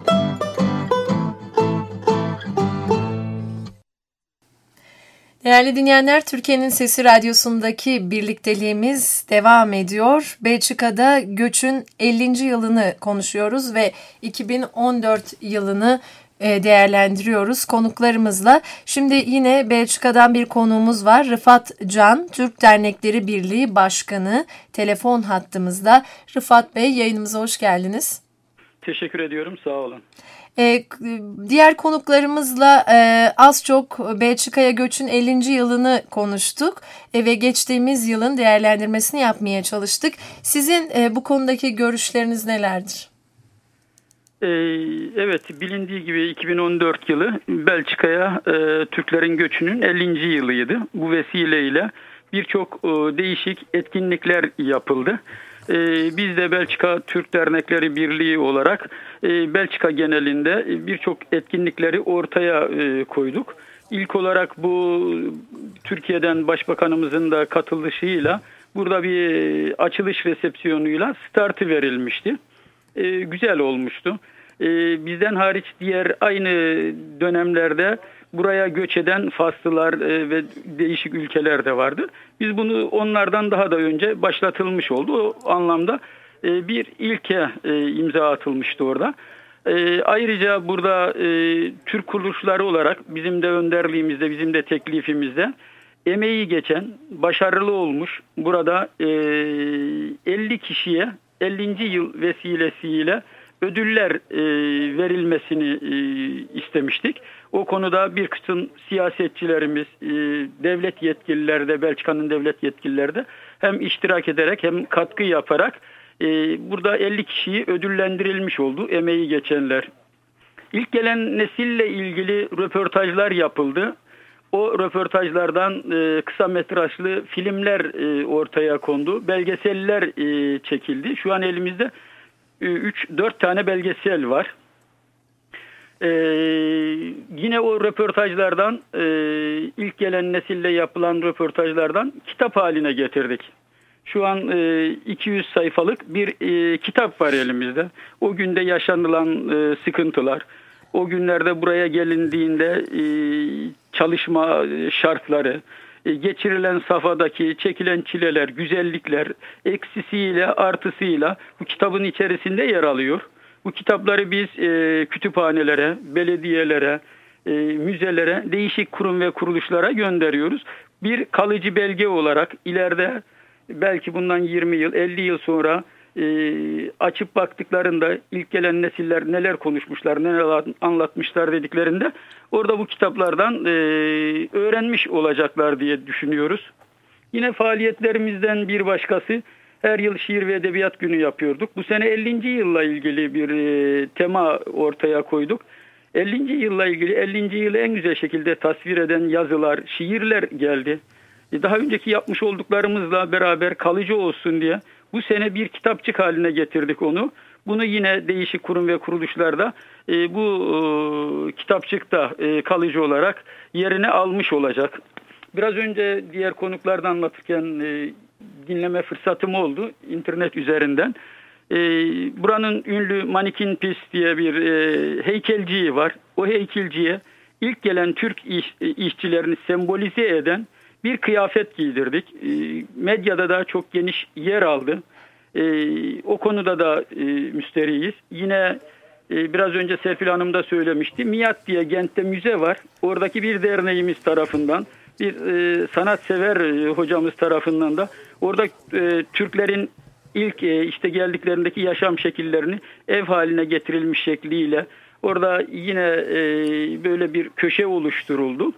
Değerli dinleyenler, Türkiye'nin Sesi Radyosu'ndaki birlikteliğimiz devam ediyor. Belçika'da göçün ellinci yılını konuşuyoruz ve iki bin on dört yılını değerlendiriyoruz konuklarımızla. Şimdi yine Belçika'dan bir konuğumuz var. Rıfat Can, Türk Dernekleri Birliği Başkanı, telefon hattımızda. Rıfat Bey, yayınımıza hoş geldiniz. Teşekkür ediyorum, sağ olun. Ee, diğer konuklarımızla e, az çok Belçika'ya göçün ellinci yılını konuştuk e, ve geçtiğimiz yılın değerlendirmesini yapmaya çalıştık. Sizin e, bu konudaki görüşleriniz nelerdir? Ee, evet, bilindiği gibi iki bin on dört yılı Belçika'ya e, Türklerin göçünün ellinci yılıydı. Bu vesileyle birçok e, değişik etkinlikler yapıldı. E, biz de Belçika Türk Dernekleri Birliği olarak e, Belçika genelinde birçok etkinlikleri ortaya e, koyduk. İlk olarak bu Türkiye'den Başbakanımızın da katılışıyla burada bir açılış resepsiyonuyla startı verilmişti. E, güzel olmuştu. E, bizden hariç diğer aynı dönemlerde buraya göç eden Faslılar e, ve değişik ülkeler de vardı. Biz bunu onlardan daha da önce başlatılmış oldu. O anlamda e, bir ilke e, imza atılmıştı orada. E, ayrıca burada e, Türk kuruluşları olarak bizim de önderliğimizde, bizim de teklifimizde emeği geçen, başarılı olmuş burada e, elli kişiye ellinci yıl vesilesiyle ödüller e, verilmesini e, istemiştik. O konuda bir kısım siyasetçilerimiz, e, devlet yetkilileri de, Belçika'nın devlet yetkilileri de hem iştirak ederek hem katkı yaparak e, burada elli kişiyi ödüllendirilmiş oldu, emeği geçenler. İlk gelen nesille ilgili röportajlar yapıldı. O röportajlardan e, kısa metrajlı filmler e, ortaya kondu. Belgeseller e, çekildi. Şu an elimizde üç dört tane belgesel var. E, yine o röportajlardan e, ilk gelen nesille yapılan röportajlardan kitap haline getirdik. Şu an e, iki yüz sayfalık bir e, kitap var elimizde. O günde yaşanılan e, sıkıntılar, o günlerde buraya gelindiğinde e, çalışma şartları, e, geçirilen safhadaki çekilen çileler, güzellikler, eksisiyle artısıyla bu kitabın içerisinde yer alıyor. Bu kitapları biz e, kütüphanelere, belediyelere, e, müzelere, değişik kurum ve kuruluşlara gönderiyoruz. Bir kalıcı belge olarak ileride belki bundan yirmi yıl, elli yıl sonra e, açıp baktıklarında ilk gelen nesiller neler konuşmuşlar, neler anlatmışlar dediklerinde orada bu kitaplardan e, öğrenmiş olacaklar diye düşünüyoruz. Yine faaliyetlerimizden bir başkası, her yıl şiir ve edebiyat günü yapıyorduk. Bu sene ellinci yılla ilgili bir e, tema ortaya koyduk. ellinci yılla ilgili ellinci yılı en güzel şekilde tasvir eden yazılar, şiirler geldi. E, daha önceki yapmış olduklarımızla beraber kalıcı olsun diye bu sene bir kitapçık haline getirdik onu. Bunu yine değişik kurum ve kuruluşlarda e, bu e, kitapçıkta e, kalıcı olarak yerine almış olacak. Biraz önce diğer konuklardan anlatırken e, dinleme fırsatım oldu internet üzerinden. E, buranın ünlü Manikin Pis diye bir e, heykelciyi var. O heykelciye ilk gelen Türk iş, işçilerini sembolize eden bir kıyafet giydirdik. E, medyada da çok geniş yer aldı. E, o konuda da e, müsteriyiz. Yine e, biraz önce Serpil Hanım da söylemişti. Miyat diye Gent'te müze var. Oradaki bir derneğimiz tarafından, bir e, sanatsever e, hocamız tarafından da orada e, Türklerin ilk e, işte geldiklerindeki yaşam şekillerini ev haline getirilmiş şekliyle orada yine e, böyle bir köşe oluşturuldu.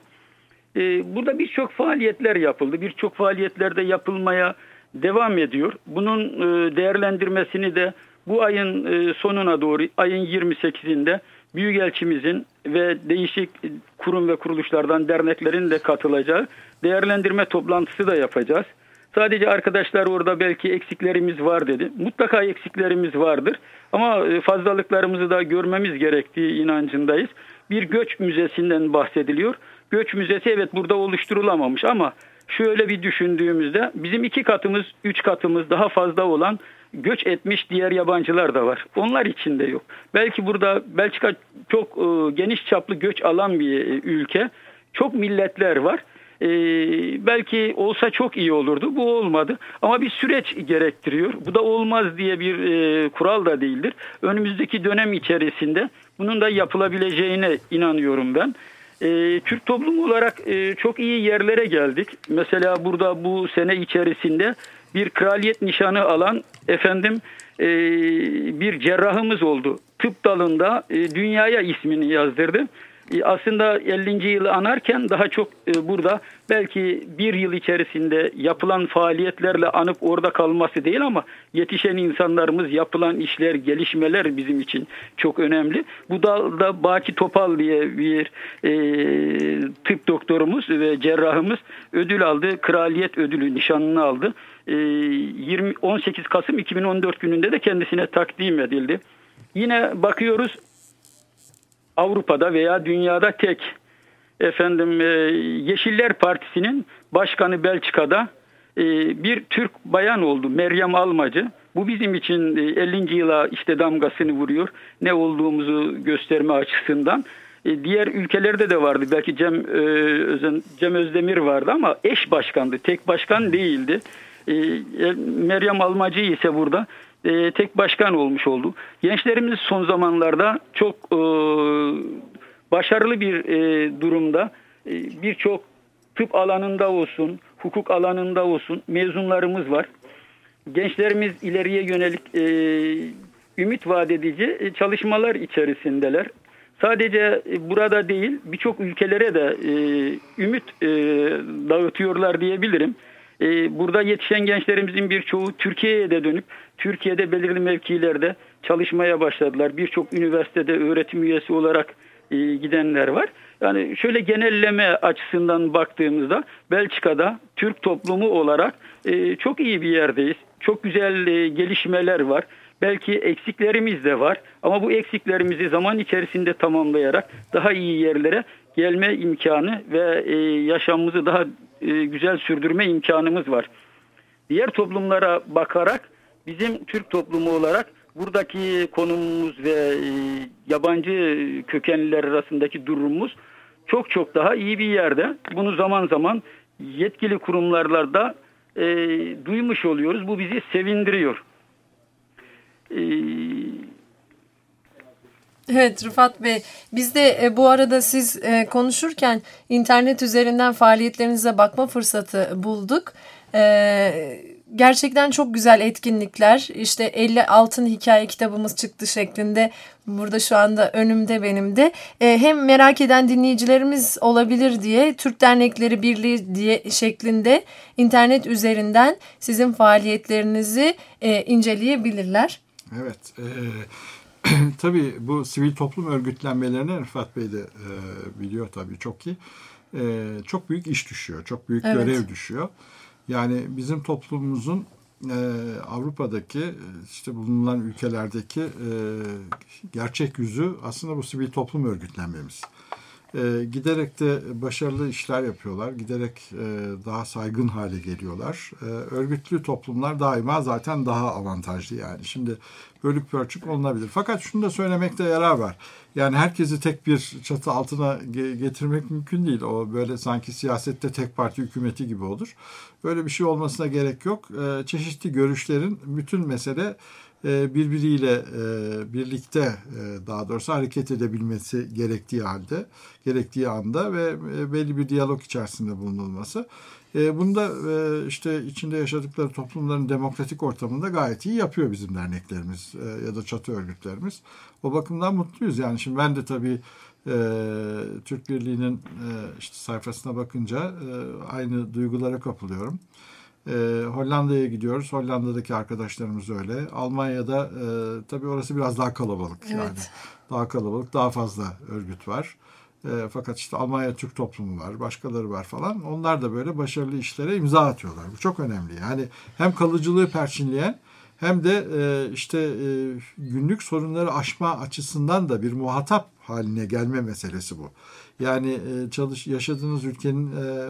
E, burada birçok faaliyetler yapıldı. Birçok faaliyetlerde yapılmaya devam ediyor. Bunun e, değerlendirmesini de bu ayın e, sonuna doğru, ayın yirmi sekizinde Büyükelçimizin ve değişik kurum ve kuruluşlardan, derneklerin de katılacağı değerlendirme toplantısı da yapacağız. Sadece arkadaşlar orada belki eksiklerimiz var dedi. Mutlaka eksiklerimiz vardır ama fazlalıklarımızı da görmemiz gerektiği inancındayız. Bir göç müzesinden bahsediliyor. Göç müzesi evet burada oluşturulamamış ama şöyle bir düşündüğümüzde bizim iki katımız, üç katımız daha fazla olan göç etmiş diğer yabancılar da var. Onlar için de yok. Belki burada Belçika çok e, geniş çaplı göç alan bir e, ülke. Çok milletler var. E, belki olsa çok iyi olurdu. Bu olmadı. Ama bir süreç gerektiriyor. Bu da olmaz diye bir e, kural da değildir. Önümüzdeki dönem içerisinde bunun da yapılabileceğine inanıyorum ben. E, Türk toplumu olarak e, çok iyi yerlere geldik. Mesela burada bu sene içerisinde bir kraliyet nişanı alan efendim e, bir cerrahımız oldu. Tıp dalında e, dünyaya ismini yazdırdı. E, aslında ellinci yılı anarken daha çok e, burada belki bir yıl içerisinde yapılan faaliyetlerle anıp orada kalması değil ama yetişen insanlarımız, yapılan işler, gelişmeler bizim için çok önemli. Bu dalda Baki Topal diye bir e, tıp doktorumuz ve cerrahımız ödül aldı. Kraliyet ödülü, nişanını aldı. yirmi on sekiz Kasım iki bin on dört gününde de kendisine takdim edildi. Yine bakıyoruz Avrupa'da veya dünyada tek efendim Yeşiller Partisi'nin başkanı Belçika'da bir Türk bayan oldu, Meryem Almacı. Bu bizim için ellinci yıla işte damgasını vuruyor. Ne olduğumuzu gösterme açısından. Diğer ülkelerde de vardı. Belki Cem, Cem Özdemir vardı ama eş başkandı. Tek başkan değildi. Meryem Almacı ise burada tek başkan olmuş oldu. Gençlerimiz son zamanlarda çok başarılı bir durumda. Birçok tıp alanında olsun, hukuk alanında olsun mezunlarımız var. Gençlerimiz ileriye yönelik ümit vaat edici çalışmalar içerisindeler. Sadece burada değil, birçok ülkelere de ümit dağıtıyorlar diyebilirim. Burada yetişen gençlerimizin birçoğu Türkiye'ye de dönüp Türkiye'de belirli mevkilerde çalışmaya başladılar. Birçok üniversitede öğretim üyesi olarak gidenler var. Yani şöyle genelleme açısından baktığımızda Belçika'da Türk toplumu olarak çok iyi bir yerdeyiz. Çok güzel gelişmeler var. Belki eksiklerimiz de var ama bu eksiklerimizi zaman içerisinde tamamlayarak daha iyi yerlere gelme imkanı ve yaşamımızı daha güzel sürdürme imkanımız var. Diğer toplumlara bakarak bizim Türk toplumu olarak buradaki konumumuz ve yabancı kökenliler arasındaki durumumuz çok çok daha iyi bir yerde. Bunu zaman zaman yetkili kurumlarla da e, duymuş oluyoruz. Bu bizi sevindiriyor. E, Evet Rıfat Bey, biz de e, bu arada siz e, konuşurken internet üzerinden faaliyetlerinize bakma fırsatı bulduk. E, gerçekten çok güzel etkinlikler. İşte elli altın hikaye kitabımız çıktı şeklinde. Burada şu anda önümde benim de. E, hem merak eden dinleyicilerimiz olabilir diye Türk Dernekleri Birliği diye şeklinde internet üzerinden sizin faaliyetlerinizi e, inceleyebilirler. Evet. E, tabii bu sivil toplum örgütlenmelerine Rıfat Bey de e, biliyor tabii çok iyi. E, çok büyük iş düşüyor. Çok büyük evet. görev düşüyor. Yani bizim toplumumuzun e, Avrupa'daki işte bulunan ülkelerdeki e, gerçek yüzü aslında bu sivil toplum örgütlenmemiz. E, giderek de başarılı işler yapıyorlar. Giderek e, daha saygın hale geliyorlar. E, örgütlü toplumlar daima zaten daha avantajlı yani. Şimdi bölük pörçük olunabilir. Fakat şunu da söylemekte yarar var. Yani herkesi tek bir çatı altına getirmek mümkün değil. O böyle sanki siyasette tek parti hükümeti gibi olur. Böyle bir şey olmasına gerek yok. E, çeşitli görüşlerin bütün mesele e, birbiriyle e, birlikte e, daha doğrusu hareket edebilmesi gerektiği halde, gerektiği anda ve e, belli bir diyalog içerisinde bulunulması. E, bunu da e, işte içinde yaşadıkları toplumların demokratik ortamında gayet iyi yapıyor bizim derneklerimiz e, ya da çatı örgütlerimiz. O bakımdan mutluyuz. Yani şimdi ben de tabii e, Türk Birliği'nin e, işte sayfasına bakınca e, aynı duygulara kapılıyorum. E, Hollanda'ya gidiyoruz. Hollanda'daki arkadaşlarımız öyle. Almanya'da e, tabii orası biraz daha kalabalık. Evet. Yani daha kalabalık, daha fazla örgüt var. E, fakat işte Almanya Türk toplumu var, başkaları var falan. Onlar da böyle başarılı işlere imza atıyorlar. Bu çok önemli. Yani hem kalıcılığı perçinleyen hem de e, işte e, günlük sorunları aşma açısından da bir muhatap haline gelme meselesi bu. Yani e, çalış yaşadığınız ülkenin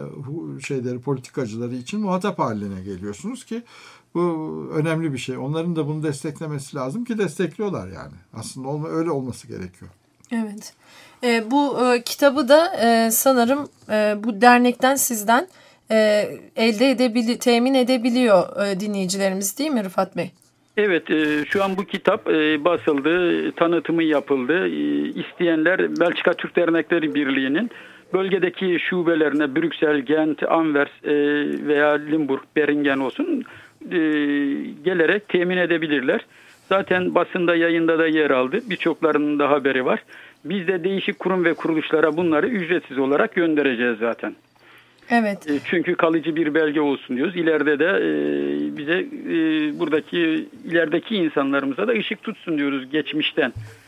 e, şeyleri, politikacıları için muhatap haline geliyorsunuz ki bu önemli bir şey. Onların da bunu desteklemesi lazım ki destekliyorlar yani. Aslında olma, öyle olması gerekiyor. Evet. E, bu e, kitabı da e, sanırım e, bu dernekten sizden e, elde edebili temin edebiliyor e, dinleyicilerimiz değil mi Rıfat Bey? Evet, e, şu an bu kitap e, basıldı, tanıtımı yapıldı. E, isteyenler Belçika Türk Dernekleri Birliği'nin bölgedeki şubelerine Brüksel, Gent, Anvers e, veya Limburg, Beringen olsun e, gelerek temin edebilirler. Zaten basında, yayında da yer aldı. Birçoklarının da haberi var. Biz de değişik kurum ve kuruluşlara bunları ücretsiz olarak göndereceğiz zaten. Evet. Çünkü kalıcı bir belge olsun diyoruz. İleride de e, bize e, buradaki ilerideki insanlarımıza da ışık tutsun diyoruz geçmişten.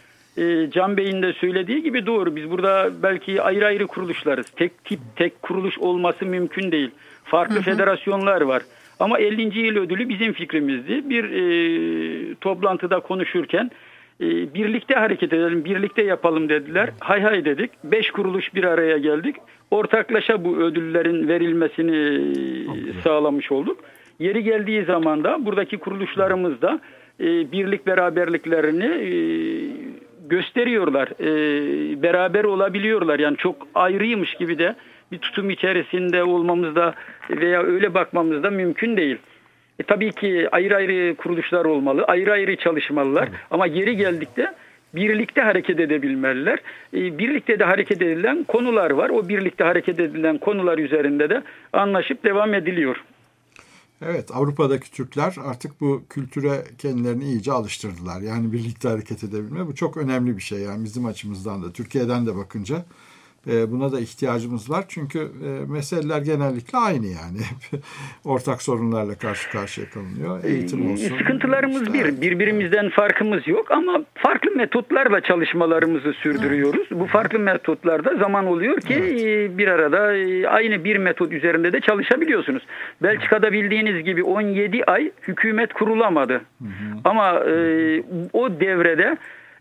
E, Can Bey'in de söylediği gibi doğru. Biz burada belki ayrı ayrı kuruluşlarız. Tek tip, tek kuruluş olması mümkün değil. Farklı hı hı. federasyonlar var. Ama ellinci yıl ödülü bizim fikrimizdi. Bir e, toplantıda konuşurken e, birlikte hareket edelim, birlikte yapalım dediler. Hay hay dedik. Beş kuruluş bir araya geldik. Ortaklaşa bu ödüllerin verilmesini okay. sağlamış olduk. Yeri geldiği zaman da buradaki kuruluşlarımız da e, birlik beraberliklerini e, gösteriyorlar. E, beraber olabiliyorlar. Yani çok ayrıymış gibi de bir tutum içerisinde olmamızda veya öyle bakmamızda mümkün değil. E, tabii ki ayrı ayrı kuruluşlar olmalı, ayrı ayrı çalışmalılar. Evet. Ama yeri geldikte birlikte hareket edebilmeliler. E, birlikte de hareket edilen konular var. O birlikte hareket edilen konular üzerinde de anlaşıp devam ediliyor. Evet, Avrupa'daki Türkler artık bu kültüre kendilerini iyice alıştırdılar. Yani birlikte hareket edebilme bu çok önemli bir şey. Yani bizim açımızdan da, Türkiye'den de bakınca buna da ihtiyacımız var. Çünkü meseleler genellikle aynı yani. Ortak sorunlarla karşı karşıya kalınıyor. Eğitim olsun. Sıkıntılarımız işte, bir. Birbirimizden farkımız yok ama farklı metotlarla çalışmalarımızı sürdürüyoruz. Bu farklı metotlarda zaman oluyor ki evet. bir arada aynı bir metot üzerinde de çalışabiliyorsunuz. Belçika'da bildiğiniz gibi on yedi ay hükümet kurulamadı. Hı hı. Ama e, o devrede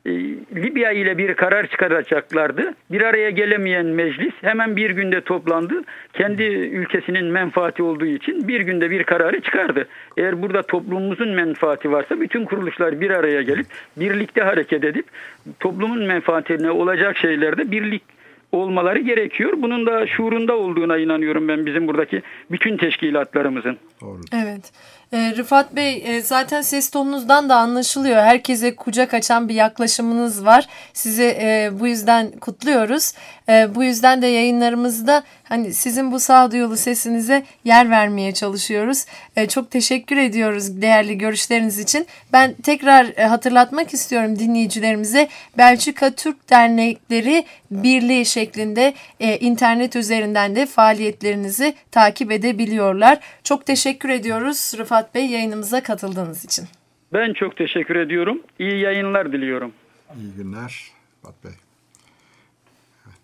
Libya ile bir karar çıkaracaklardı. Bir araya gelemeyen meclis hemen bir günde toplandı. Kendi ülkesinin menfaati olduğu için bir günde bir kararı çıkardı. Eğer burada toplumumuzun menfaati varsa bütün kuruluşlar bir araya gelip birlikte hareket edip toplumun menfaatine olacak şeylerde birlik olmaları gerekiyor. Bunun da şuurunda olduğuna inanıyorum ben bizim buradaki bütün teşkilatlarımızın. Doğru. Evet. E, Rıfat Bey e, zaten ses tonunuzdan da anlaşılıyor. Herkese kucak açan bir yaklaşımınız var. Sizi e, bu yüzden kutluyoruz. E, bu yüzden de yayınlarımızda hani sizin bu sağduyulu sesinize yer vermeye çalışıyoruz. E, çok teşekkür ediyoruz değerli görüşleriniz için. Ben tekrar e, hatırlatmak istiyorum dinleyicilerimize. Belçika Türk Dernekleri Birliği şeklinde e, internet üzerinden de faaliyetlerinizi takip edebiliyorlar. Çok teşekkür ediyoruz Rıfat Bey yayınımıza katıldığınız için. Ben çok teşekkür ediyorum. İyi yayınlar diliyorum. İyi günler Rıfat Bey. Evet.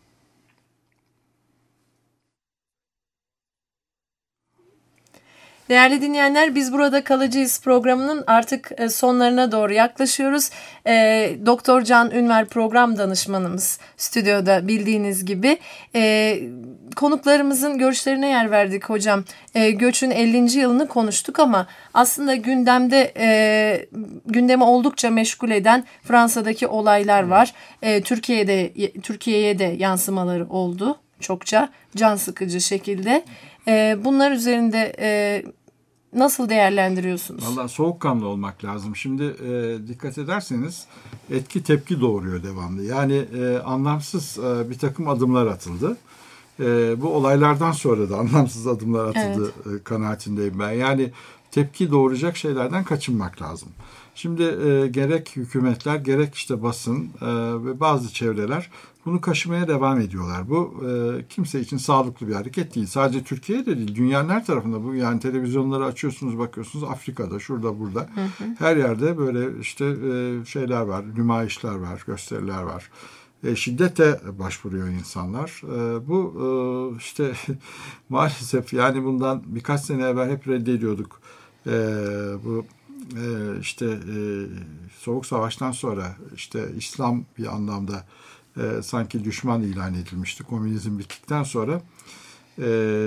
Değerli dinleyenler, biz burada kalacağız programının artık sonlarına doğru yaklaşıyoruz. E, Doktor Can Ünver program danışmanımız stüdyoda bildiğiniz gibi. E, konuklarımızın görüşlerine yer verdik hocam. E, göçün ellinci yılını konuştuk ama aslında gündemde e, gündemi oldukça meşgul eden Fransa'daki olaylar var. E, Türkiye'de Türkiye'ye de yansımaları oldu çokça can sıkıcı şekilde. E, bunlar üzerinde e, nasıl değerlendiriyorsunuz? Vallahi soğukkanlı olmak lazım. Şimdi e, dikkat ederseniz etki tepki doğuruyor devamlı. Yani e, anlamsız e, bir takım adımlar atıldı. E, bu olaylardan sonra da anlamsız adımlar atıldı evet. e, kanaatindeyim ben. Yani tepki doğuracak şeylerden kaçınmak lazım. Şimdi e, gerek hükümetler gerek işte basın e, ve bazı çevreler bunu kaşımaya devam ediyorlar. Bu e, kimse için sağlıklı bir hareket değil. Sadece Türkiye'de değil, dünyanın her tarafında bu. Yani televizyonları açıyorsunuz, bakıyorsunuz Afrika'da, şurada, burada. Hı hı. Her yerde böyle işte e, şeyler var, nümayişler var, gösteriler var. E, şiddete başvuruyor insanlar. E, bu e, işte maalesef yani bundan birkaç sene evvel hep reddediyorduk. E, bu e, işte e, Soğuk Savaş'tan sonra işte İslam bir anlamda E, sanki düşman ilan edilmişti komünizm bittikten sonra. E,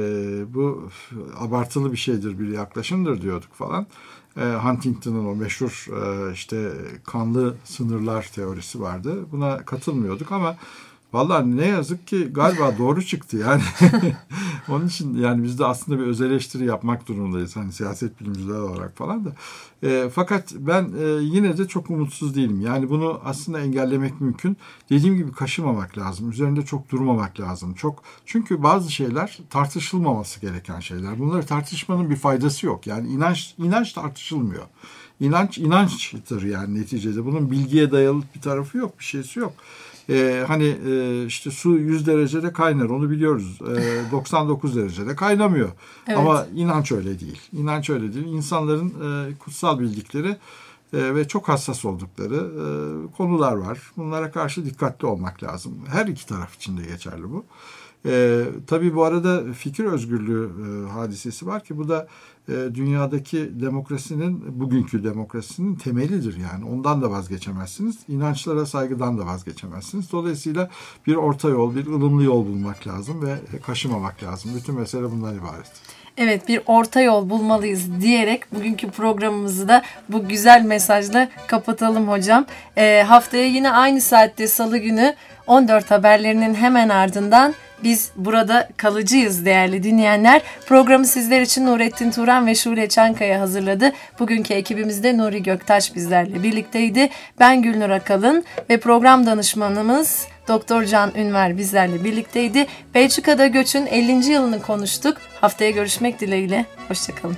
bu abartılı bir şeydir, bir yaklaşımdır diyorduk falan. E, Huntington'ın o meşhur e, işte kanlı sınırlar teorisi vardı. Buna katılmıyorduk ama vallahi ne yazık ki galiba doğru çıktı yani. Onun için yani biz de aslında bir öz eleştiri yapmak durumundayız. Hani siyaset bilimciler olarak falan da. E, fakat ben e, yine de çok umutsuz değilim. Yani bunu aslında engellemek mümkün. Dediğim gibi kaşımamak lazım. Üzerinde çok durmamak lazım. Çok çünkü bazı şeyler tartışılmaması gereken şeyler. Bunları tartışmanın bir faydası yok. Yani inanç inanç tartışılmıyor. İnanç inançtır yani neticede. Bunun bilgiye dayalı bir tarafı yok, bir şeysi yok. Ee, hani e, işte su yüz derecede kaynar, onu biliyoruz. Ee, doksan dokuz derecede kaynamıyor. Evet. Ama inanç öyle değil. İnanç öyle değil. İnsanların e, kutsal bildikleri e, ve çok hassas oldukları e, konular var. Bunlara karşı dikkatli olmak lazım. Her iki taraf için de geçerli bu. E, tabii bu arada fikir özgürlüğü e, hadisesi var ki bu da e, dünyadaki demokrasinin, bugünkü demokrasinin temelidir yani. Ondan da vazgeçemezsiniz. İnançlara saygıdan da vazgeçemezsiniz. Dolayısıyla bir orta yol, bir ılımlı yol bulmak lazım ve kaşımamak lazım. Bütün mesele bundan ibaret. Evet, bir orta yol bulmalıyız diyerek bugünkü programımızı da bu güzel mesajla kapatalım hocam. E, haftaya yine aynı saatte Salı günü on dört haberlerinin hemen ardından biz burada kalıcıyız değerli dinleyenler. Programı sizler için Nurettin Turan ve Şule Çankaya hazırladı. Bugünkü ekibimizde Nuri Göktaş bizlerle birlikteydi. Ben Gülnur Akalın ve program danışmanımız Doktor Can Ünver bizlerle birlikteydi. Belçika'da göçün ellinci yılını konuştuk. Haftaya görüşmek dileğiyle. Hoşçakalın.